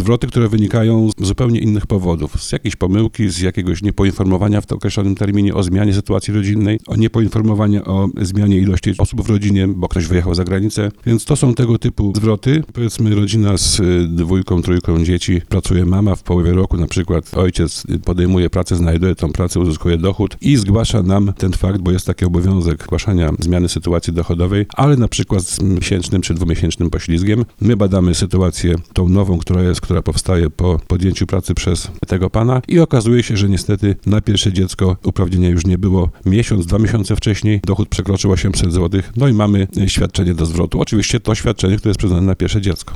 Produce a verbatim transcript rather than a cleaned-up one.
zwroty, które wynikają z zupełnie innych powodów. Z jakiejś pomyłki, z jakiegoś niepoinformowania w określonym terminie o zmianie sytuacji rodzinnej, o niepoinformowania o zmianie ilości osób w rodzinie, bo ktoś wyjechał za granicę. Więc to są tego typu zwroty. Powiedzmy rodzina z dwójką, trójką dzieci, pracuje mama w połowie roku, na przykład ojciec podejmuje pracę, znajduje tą pracę, uzyskuje dochód i zgłasza nam ten fakt, bo jest taki obowiązek zgłaszania zmiany sytuacji dochodowej, ale na przykład z miesięcznym czy dwumiesięcznym poślizgiem. My badamy sytuację tą nową, która jest, która powstaje po podjęciu pracy przez tego pana i okazuje się, że niestety na pierwsze dziecko uprawnienia już nie było. Miesiąc, dwa miesiące wcześniej dochód przekroczył osiemset złotych, no i mamy świadczenie do zwrotu. Oczywiście to świadczenie, które jest przyznane na pierwsze dziecko.